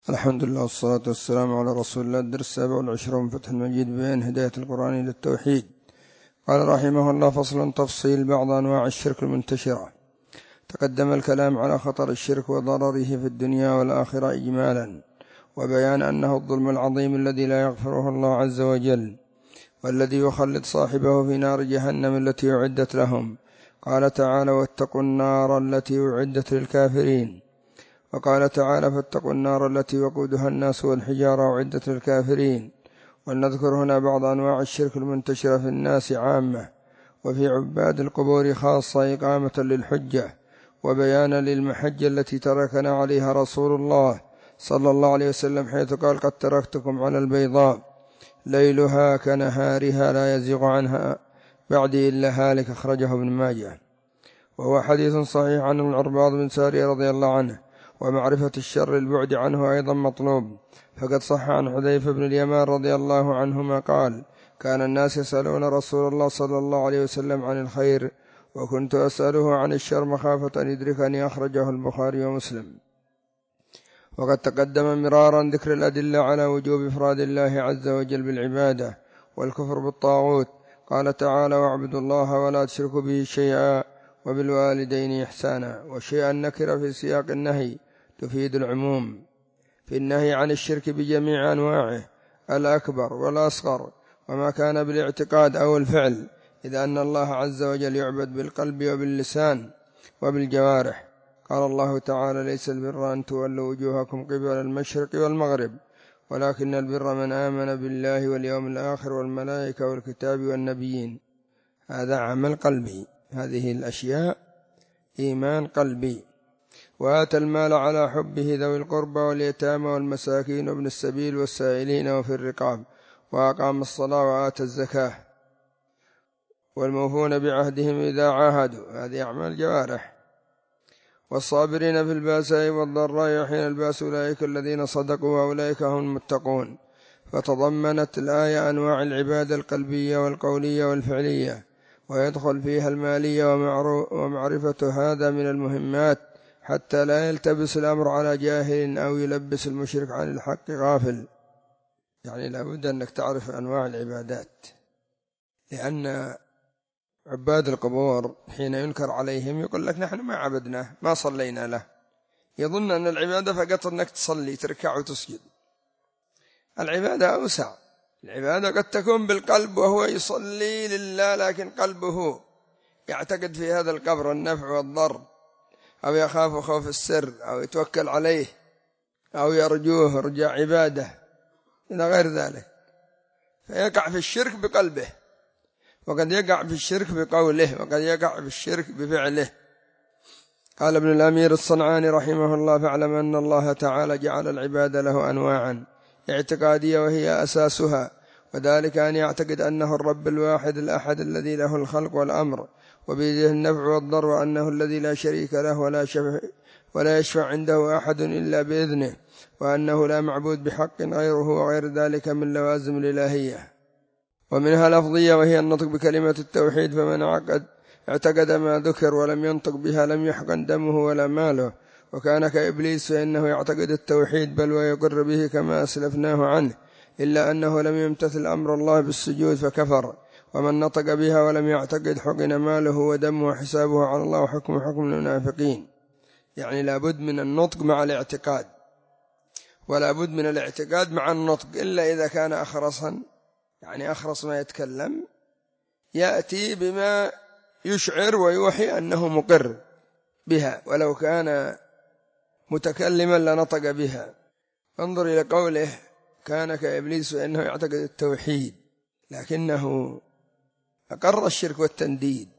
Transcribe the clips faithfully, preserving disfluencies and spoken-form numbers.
الحمد لله والصلاة والسلام على رسول الله. الدرس السابع والعشرون فتح المجيد بين هداية القرآن إلى التوحيد. قال رحمه الله: فصل تفصيل بعض أنواع الشرك المنتشرة. تقدم الكلام على خطر الشرك وضرره في الدنيا والآخرة إجمالا، وبيان أنه الظلم العظيم الذي لا يغفره الله عز وجل، والذي يخلد صاحبه في نار جهنم التي أعدت لهم. قال تعالى: واتقوا النار التي أعدت للكافرين. وقال تعالى: فاتقوا النار التي وقودها الناس والحجارة أعدت للكافرين. ولنذكر هنا بعض أنواع الشرك المنتشرة في الناس عامة، وفي عباد القبور خاصة، إقامة للحجة وبيانا للمحجة التي تركنا عليها رسول الله صلى الله عليه وسلم، حيث قال: قد تركتكم على البيضاء ليلها كنهارها لا يزيغ عنها بعدي إلا هالك. أخرجه ابن ماجه، وهو حديث صحيح عن العرباض بن سارية رضي الله عنه. ومعرفة الشر البعد عنه أيضا مطلوب، فقد صح عن حذيفة بن اليمان رضي الله عنهما قال: كان الناس يسألون رسول الله صلى الله عليه وسلم عن الخير، وكنت أسأله عن الشر مخافة أن يدركني. أخرجه البخاري ومسلم. وقد تقدم مرارا ذكر الأدلة على وجوب إفراد الله عز وجل بالعبادة والكفر بالطاغوت. قال تعالى: واعبدوا الله ولا تشركوا به شيئا وبالوالدين إحسانا. وشيئا نكر في سياق النهي تفيد العموم، في النهي عن الشرك بجميع أنواعه، الأكبر والأصغر، وما كان بالاعتقاد أو الفعل، إذ أن الله عز وجل يعبد بالقلب وباللسان وبالجوارح. قال الله تعالى: ليس البر أن تولوا وجوهكم قبل المشرق والمغرب، ولكن البر من آمن بالله واليوم الآخر والملائكة والكتاب والنبيين. هذا عمل قلبي، هذه الأشياء إيمان قلبي. وآتى المال على حبه ذوي القربى واليتامى والمساكين وابن السبيل والسائلين وفي الرقاب، وأقام الصلاة وآتى الزكاة، والموفون بعهدهم إذا عاهدوا، هذه أعمال جوارح. والصابرين في الباساء والضراء وحين الباس، أولئك الذين صدقوا وأولئك هم المتقون. فتضمنت الآية أنواع العبادة القلبية والقولية والفعلية، ويدخل فيها المالية، ومعرفة هذا من المهمات حتى لا يلتبس الأمر على جاهل أو يلبس المشرك عن الحق غافل. يعني لابد أنك تعرف أنواع العبادات، لأن عباد القبور حين ينكر عليهم يقول لك: نحن ما عبدناه، ما صلينا له. يظن أن العبادة فقط أنك تصلي تركع وتسجد. العبادة أوسع. العبادة قد تكون بالقلب وهو يصلي لله، لكن قلبه يعتقد في هذا القبر النفع والضر، أو يخاف خوف السر، أو يتوكل عليه، أو يرجوه رجاء عبادة إلى غير ذلك، فيقع في الشرك بقلبه، وقد يقع في الشرك بقوله، وقد يقع في الشرك بفعله. قال ابن الأمير الصنعاني رحمه الله: فاعلم أن الله تعالى جعل العبادة له أنواعا اعتقادية وهي أساسها، وذلك أن يعتقد أنه الرب الواحد الأحد الذي له الخلق والأمر وبيده النفع والضر، وأنه الذي لا شريك له ولا, ولا يشفع عنده أحد إلا بإذنه، وأنه لا معبود بحق غيره، وغير ذلك من لوازم الإلهية. ومنها لفظية وهي النطق بكلمة التوحيد، فمن عقد اعتقد ما ذكر ولم ينطق بها لم يحقن دمه ولا ماله. وكان كإبليس فإنه يعتقد التوحيد بل ويقر به كما أسلفناه عنه، إلا أنه لم يمتثل أمر الله بالسجود فكفر. ومن نطق بها ولم يعتقد حقن ماله ودمه وحسابه على الله، وحكم حكم المنافقين. يعني لابد من النطق مع الاعتقاد، ولا بد من الاعتقاد مع النطق، إلا إذا كان أخرصا، يعني أخرص ما يتكلم، يأتي بما يشعر ويوحي أنه مقر بها، ولو كان متكلما لنطق بها. انظر إلى قوله: كان كإبليس فإنه يعتقد التوحيد، لكنه أقر الشرك والتنديد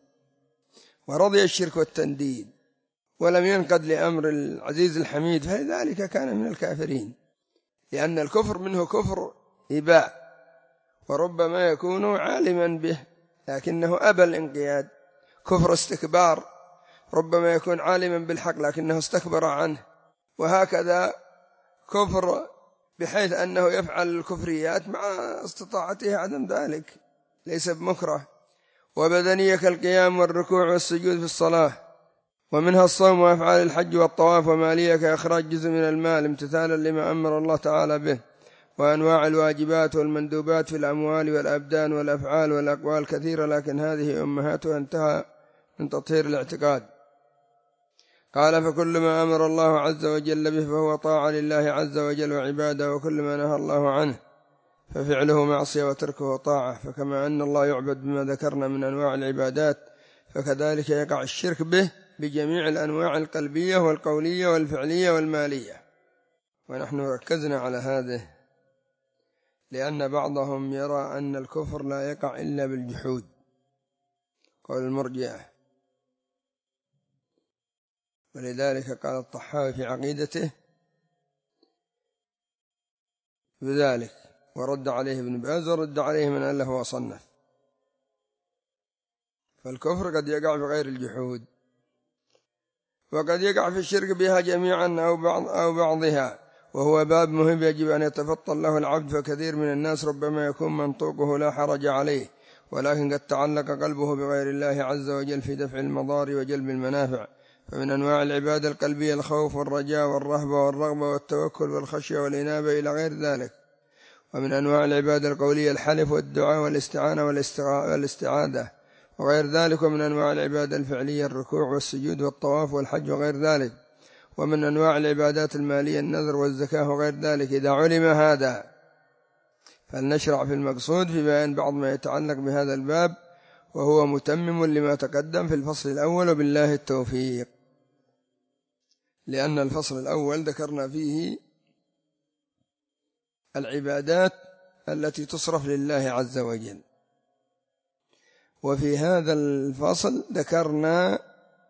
ورضي الشرك والتنديد ولم ينقد لأمر العزيز الحميد، فلذلك كان من الكافرين. لأن الكفر منه كفر إباء، وربما يكون عالما به لكنه أبى الانقياد. كفر استكبار، ربما يكون عالما بالحق لكنه استكبر عنه. وهكذا كفر بحيث أنه يفعل الكفريات مع استطاعته عدم ذلك، ليس بمكره. وبدنية كالقيام والركوع والسجود في الصلاة، ومنها الصوم وأفعال الحج والطواف ومالية كإخراج جزء من المال امتثالا لما أمر الله تعالى به، وأنواع الواجبات والمندوبات في الأموال والأبدان والأفعال والأقوال كثيرة، لكن هذه أمهاتها انتهى من تطهير الاعتقاد. قال: فكل ما أمر الله عز وجل به فهو طاعة لله عز وجل وعباده، وكل ما نهى الله عنه ففعله معصية وتركه طاعة. فكما أن الله يعبد بما ذكرنا من أنواع العبادات، فكذلك يقع الشرك به بجميع الأنواع القلبية والقولية والفعلية والمالية. ونحن ركزنا على هذه لأن بعضهم يرى أن الكفر لا يقع إلا بالجحود، قول المرجئة، ولذلك قال الطحاوي في عقيدته بذلك، ورد عليه ابن باز ورد عليه من ألف وصنف. فالكفر قد يقع بغير الجحود، وقد يقع في الشرك بها جميعا أو بعض أو بعضها، وهو باب مهم يجب أن يتفطن له العبد. فكثير من الناس ربما يكون منطوقه لا حرج عليه، ولكن قد تعلق قلبه بغير الله عز وجل في دفع المضار وجلب المنافع. فمن أنواع العبادة القلبية الخوف والرجاء والرهبة والرغبة والتوكل والخشية والإنابة إلى غير ذلك. ومن أنواع العبادة القولية الحلف والدعاء والاستعانة والاستعاذة وغير ذلك. ومن أنواع العبادة الفعلية الركوع والسجود والطواف والحج وغير ذلك. ومن أنواع العبادات المالية النذر والزكاة وغير ذلك. إذا علم هذا فلنشرع في المقصود في بيان بعض ما يتعلق بهذا الباب، وهو متمم لما تقدم في الفصل الأول، وبالله التوفيق. لأن الفصل الأول ذكرنا فيه العبادات التي تصرف لله عز وجل، وفي هذا الفصل ذكرنا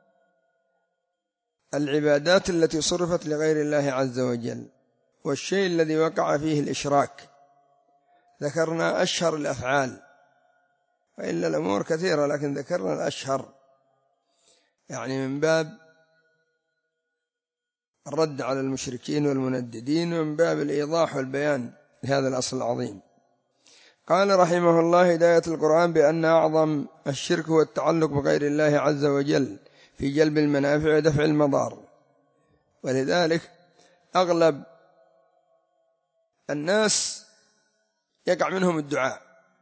العبادات التي صرفت لغير الله عز وجل، والشيء الذي وقع فيه الإشراك. ذكرنا أشهر الأفعال، وإلا الأمور كثيرة، لكن ذكرنا الأشهر، يعني من باب الرد على المشركين والمنددين، ومن باب الإيضاح والبيان لهذا الأصل العظيم. قال رحمه الله: هداية القرآن بأن أعظم الشرك هو التعلق بغير الله عز وجل في جلب المنافع ودفع المضار. ولذلك أغلب الناس يقع منهم الدعاء،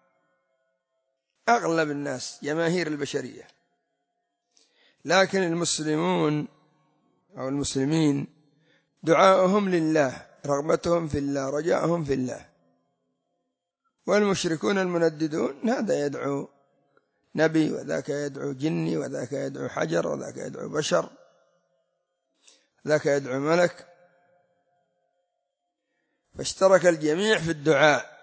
أغلب الناس جماهير البشرية، لكن المسلمون أو المسلمين دعاؤهم لله، رغبتهم في الله، رجاءهم في الله. والمشركون المنددون هذا يدعو نبي، وذاك يدعو جني، وذاك يدعو حجر، وذاك يدعو بشر، ذاك يدعو ملك. فاشترك الجميع في الدعاء،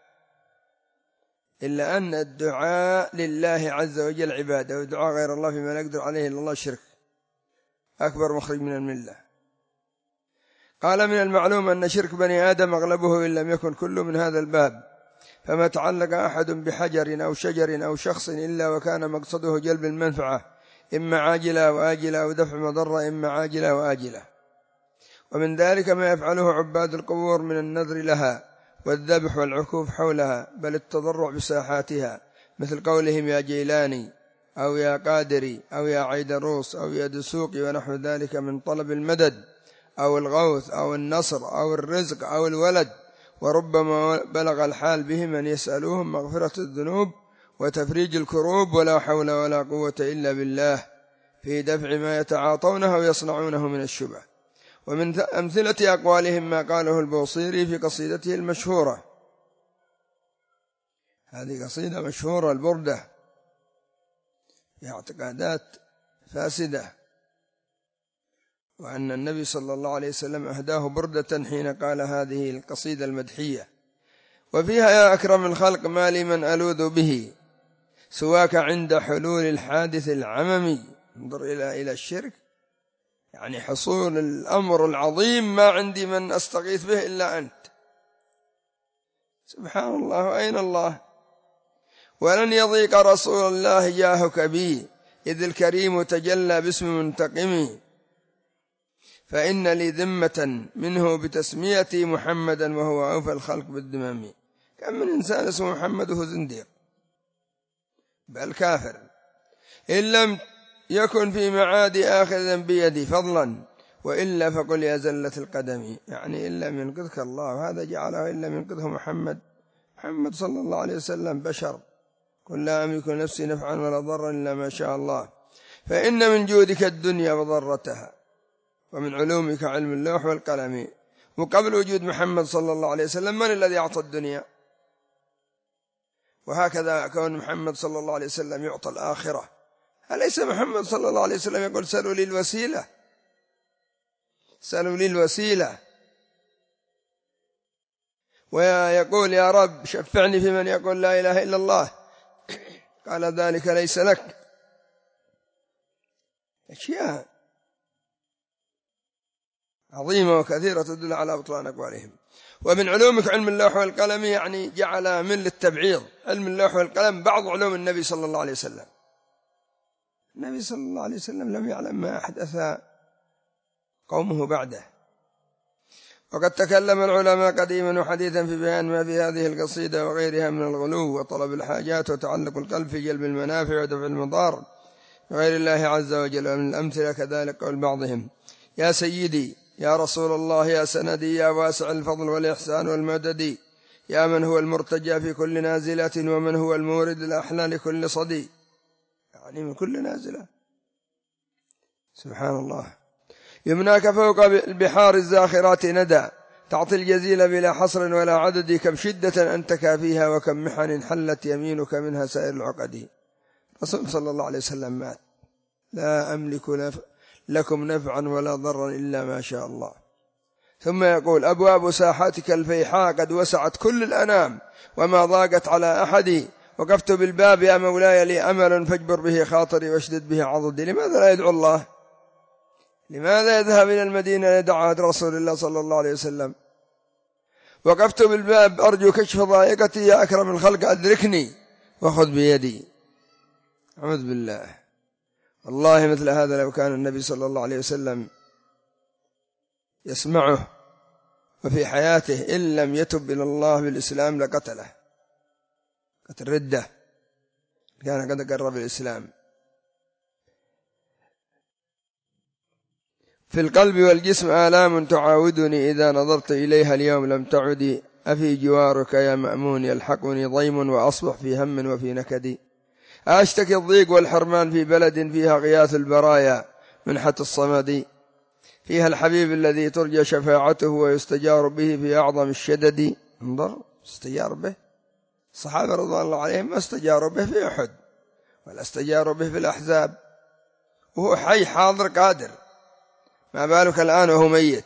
إلا أن الدعاء لله عز وجل عبادة، ودعاء غير الله فيما لا يقدر عليه إلا الله شرك أكبر مخرج من الملة. قال: من المعلوم أن شرك بني آدم أغلبه إن لم يكن كله من هذا الباب. فما تعلق أحد بحجر أو شجر أو شخص إلا وكان مقصده جلب المنفعة، إما عاجلة وآجلة، أو دفع مضرة إما عاجلة وآجلة. ومن ذلك ما يفعله عباد القبور من النذر لها والذبح والعكوف حولها، بل التضرع بساحاتها، مثل قولهم يا جيلاني أو يا قادري أو يا عيدروس أو يا دسوقي ونحو ذلك، من طلب المدد أو الغوث أو النصر أو الرزق أو الولد. وربما بلغ الحال بهم أن يسألوهم مغفرة الذنوب وتفريج الكروب، ولا حول ولا قوة إلا بالله في دفع ما يتعاطونه ويصنعونه من الشبه. ومن أمثلة أقوالهم ما قاله البوصيري في قصيدته المشهورة، هذه قصيدة مشهورة، البردة، في اعتقادات فاسدة، وأن النبي صلى الله عليه وسلم أهداه بردة حين قال هذه القصيدة المدحية، وفيها: يا أكرم الخلق ما لي من ألوذ به سواك عند حلول الحادث العممي. انظر إلى إلى الشرك، يعني حصول الأمر العظيم، ما عندي من أستغيث به إلا أنت. سبحان الله، أين الله؟ ولن يضيق رسول الله جاهك بي، إذ الكريم تجلى باسم منتقم. فإن لي ذمة منه بتسميتي محمدا، وهو أوفى الخلق بالذمم. كم من إنسان اسمه محمد وهو زنديق بل كافر، إن لم يكن في معادي آخذا بيدي فضلا، وإلا فقل يا زلة القدم، يعني إلا من ينقذك الله، هذا جعله إلا من ينقذه محمد محمد صلى الله عليه وسلم بشر، قل لا أملك نفسي نفعا ولا ضرا إلا ما شاء الله. فإن من جودك الدنيا وضرتها، ومن علومك علم اللوح والقلم. وقبل وجود محمد صلى الله عليه وسلم من الذي أعطى الدنيا؟ وهكذا كون محمد صلى الله عليه وسلم يعطى الآخرة. أليس محمد صلى الله عليه وسلم يقول سألوا لي الوسيلة، سألوا لي الوسيلة، ويقول يا رب شفعني في من يقول لا إله إلا الله، قال ذلك ليس لك. أشياء عظيمة وكثيرة تدل على بطلان أقوالهم. ومن علومك علم اللوح والقلم، يعني جعل من للتبعيض علم اللوح والقلم بعض علوم النبي صلى الله عليه وسلم. النبي صلى الله عليه وسلم لم يعلم ما أحدث قومه بعده. وقد تكلم العلماء قديما وحديثا في بيان ما في هذه القصيدة وغيرها من الغلو وطلب الحاجات وتعلق القلب في جلب المنافع ودفع المضار بغير الله عز وجل. ومن الأمثلة كذلك قول بعضهم يا سيدي يا رسول الله يا سندي يا واسع الفضل والإحسان والمدد، يا من هو المرتجى في كل نازلة، ومن هو المورد الأحلى لكل صدي، يعني من كل نازلة. سبحان الله. يمناك فوق البحار الزاخرات ندى، تعطي الجزيل بلا حصر ولا عدد، كم شدة أنت كافيها وكم محن حلت يمينك منها سائر العقد. رسول صلى الله عليه وسلم مات، لا أملك نف... لكم نفعا ولا ضرا إلا ما شاء الله. ثم يقول أبواب ساحاتك الفيحاء قد وسعت كل الأنام وما ضاقت على أحد، وقفت بالباب يا مولاي لي أمل فاجبر به خاطري واشدد به عضدي. لماذا لا يدعو الله؟ لماذا يذهب إلى المدينة يدعو عهد رسول الله صلى الله عليه وسلم؟ وقفت بالباب أرجو كشف ضائقتي يا أكرم الخلق أدركني وخذ بيدي. أعوذ بالله. والله مثل هذا لو كان النبي صلى الله عليه وسلم يسمعه وفي حياته إن لم يتب إلى الله بالإسلام لقتله قتل ردة، كان قد قرب الإسلام. في القلب والجسم آلام تعاودني، إذا نظرت إليها اليوم لم تعدي، أفي جوارك يا مأمون يلحقني ضيم وأصبح في هم وفي نكدي. أشتكي الضيق والحرمان في بلد فيها غياث البرايا منحة الصمد، فيها الحبيب الذي ترجى شفاعته ويستجار به في أعظم الشدد. انظر استجار به الصحابة رضوان الله عليهم، ما استجاروا به في أحد ولا استجاروا به في الأحزاب، وهو حي حاضر قادر، ما بالك الآن وهو ميت.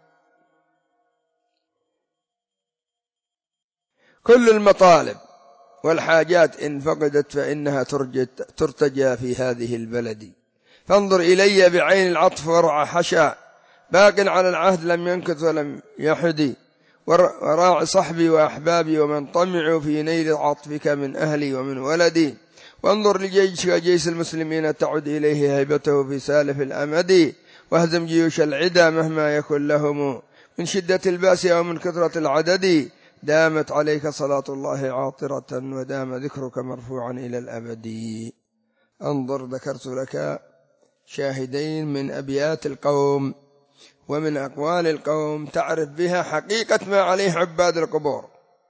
كل المطالب والحاجات إن فقدت فإنها ترتجى في هذه البلد، فانظر إلي بعين العطف ورع حشا، باق على العهد لم ينكث ولم يحدي، وراع صحبي وأحبابي ومن طمعوا في نيل عطفك من أهلي ومن ولدي. وانظر لجيشك جيش المسلمين تعد إليه هيبته في سالف الأمد، واهزم جيوش العدا مهما يكن لهم من شدة الباس أو من كثرة العدد. دامت عليك صلاة الله عاطرة ودام ذكرك مرفوعا إلى الأبد. انظر ذكرت لك شاهدين من أبيات القوم ومن أقوال القوم تعرف بها حقيقة ما عليه عباد القبور،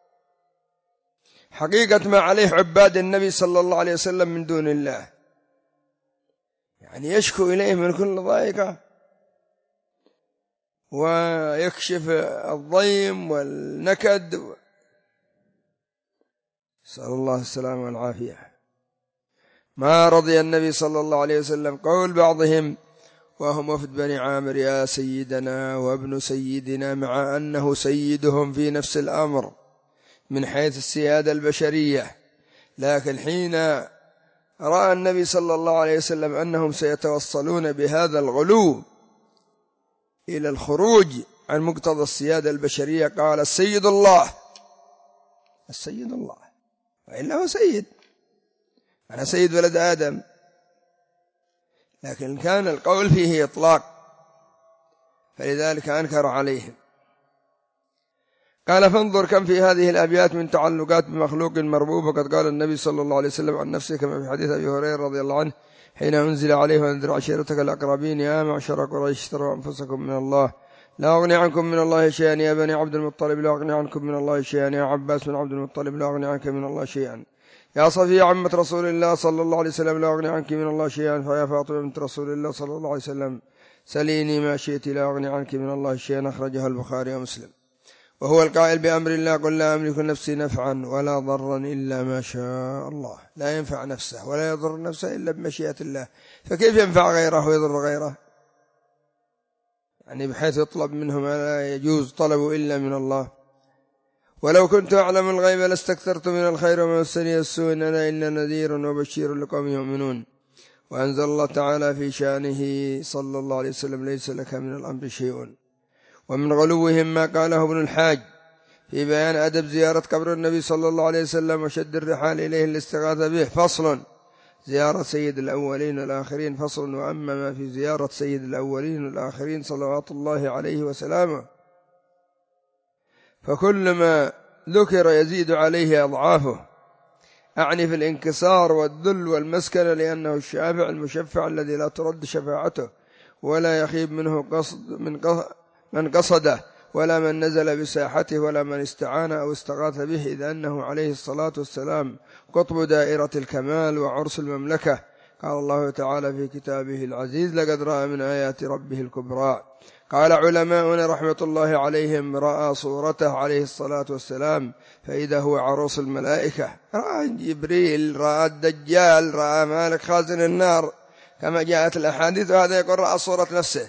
حقيقة ما عليه عباد النبي صلى الله عليه وسلم من دون الله، يعني يشكو إليه من كل ضائقة ويكشف الضيم والنكد. نسأل الله السلامة والعافية. ما رضي النبي صلى الله عليه وسلم قول بعضهم وهم وفد بني عامر يا سيدنا وابن سيدنا، مع أنه سيدهم في نفس الأمر من حيث السيادة البشرية، لكن حين رأى النبي صلى الله عليه وسلم أنهم سيتوصلون بهذا الغلو إلى الخروج عن مقتضى السيادة البشرية قال السيد الله، السيد الله، وإلا هو سيد، أنا سيد ولد آدم، لكن كان القول فيه إطلاق فلذلك أنكر عليهم. قال فانظر كم في هذه الأبيات من تعلقات بمخلوق مربوب. وقد قال النبي صلى الله عليه وسلم عن نفسه كما في حديث أبي هريرة رضي الله عنه حين أنزل عليه وأنذر عشيرتك الأقربين يا معشر قريش اشتروا أنفسكم من الله لا أغني عنكم من الله شيئا يا بني عبد المطلب لا أغني عنكم من الله شيئا يا عباس بن عبد المطلب لا أغني عنك من الله شيئا يا صفية عمة رسول الله صلى الله عليه وسلم لا أغني عنك من الله شيئا فيا فاطمة بنت رسول الله صلى الله عليه وسلم سليني ما شئت لا أغني عنك من الله شيئا. أخرجها البخاري ومسلم. وهو القائل بأمر الله قل لا أملك نفسي نفعا ولا ضرا إلا ما شاء الله. لا ينفع نفسه ولا يضر نفسه إلا بمشيئة الله، فكيف ينفع غيره ويضر غيره؟ يعني بحيث يطلب منه ما لا يجوز طلبه إلا من الله. ولو كنت أعلم الغيب لاستكثرت من الخير وما مسني السوء إن أنا إلا نذير وبشير لقوم يؤمنون. وأنزل الله تعالى في شأنه صلى الله عليه وسلم ليس لك من الأمر شيء. ومن غلوهم ما قاله ابن الحاج في بيان أدب زيارة قبر النبي صلى الله عليه وسلم وشد الرحال إليه الاستغاثة به. فصل زيارة سيد الأولين والآخرين. فصل وأما ما في زيارة سيد الأولين والآخرين صلوات الله عليه وسلامه فكل ما ذكر يزيد عليه أضعافه، أعني في الانكسار والذل والمسكنة، لأنه الشافع المشفع الذي لا ترد شفاعته ولا يخيب منه قصد من من قصده ولا من نزل بساحته ولا من استعان أو استغاث به، إذ أنه عليه الصلاة والسلام قطب دائرة الكمال وعرس المملكة. قال الله تعالى في كتابه العزيز لقد رأى من آيات ربه الكبرى. قال علماؤنا رحمة الله عليهم رأى صورته عليه الصلاة والسلام فإذا هو عروس الملائكة. رأى جبريل، رأى الدجال، رأى مالك خازن النار كما جاءت الأحاديث، وهذا يقول رأى صورة نفسه.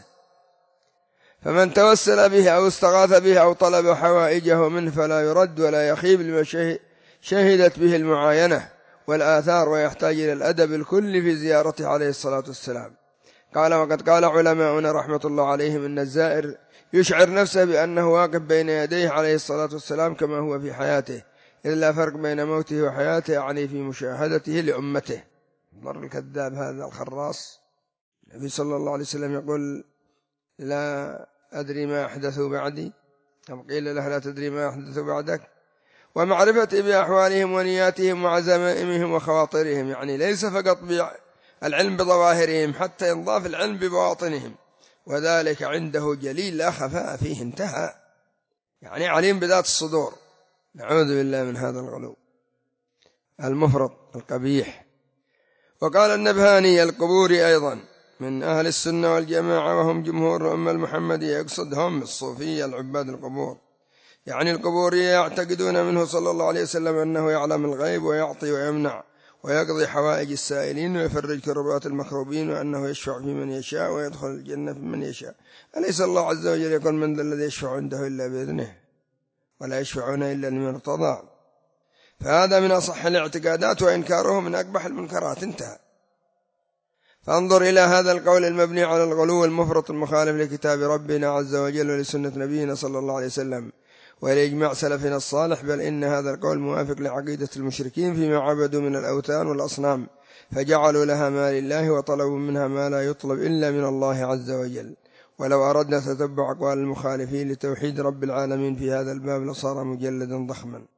فمن توسل به أو استغاث به أو طلب حوائجه منه فلا يرد ولا يخيب لما شهدت به المعاينة والآثار، ويحتاج إلى الأدب الكل في زيارته عليه الصلاة والسلام. قال وقد قال علماؤنا رحمة الله عليهم إن الزائر يشعر نفسه بأنه واقف بين يديه عليه الصلاة والسلام كما هو في حياته، إلا فرق بين موته وحياته، يعني في مشاهدته لأمته. مر الكذاب هذا الخراص. النبي صلى الله عليه وسلم يقول لا أدري ما أحدثوا بعدي، كم قيل له لا تدري ما أحدثوا بعدك. ومعرفة بأحوالهم ونياتهم وعزائمهم وخواطرهم، يعني ليس فقط العلم بظواهرهم حتى ينضاف العلم ببواطنهم، وذلك عنده جليل لا خفاء فيه انتهى، يعني عليم بذات الصدور. نعوذ بالله من هذا الغلو المفرط القبيح. وقال النبهاني القبوري أيضا من أهل السنة والجماعة وهم جمهور الأمة المحمدية، يقصدهم الصوفية العباد القبور، يعني القبورية يعتقدون منه صلى الله عليه وسلم أنه يعلم الغيب ويعطي ويمنع ويقضي حوائج السائلين ويفرج كربات المكروبين، وأنه يشفع في من يشاء ويدخل الجنة في من يشاء. أليس الله عز وجل يقول من ذا الذي يشفع عنده إلا بإذنه ولا يشفعون إلا لمن ارتضى؟ فهذا من أصح الاعتقادات وإنكاره من أقبح المنكرات. انتهى. فانظر إلى هذا القول المبني على الغلو المفرط المخالف لكتاب ربنا عز وجل ولسنة نبينا صلى الله عليه وسلم ولإجماع سلفنا الصالح، بل إن هذا القول موافق لعقيدة المشركين فيما عبدوا من الأوثان والأصنام فجعلوا لها ما لله وطلبوا منها ما لا يطلب إلا من الله عز وجل. ولو أردنا تتبع أقوال المخالفين لتوحيد رب العالمين في هذا الباب لصار مجلدا ضخما.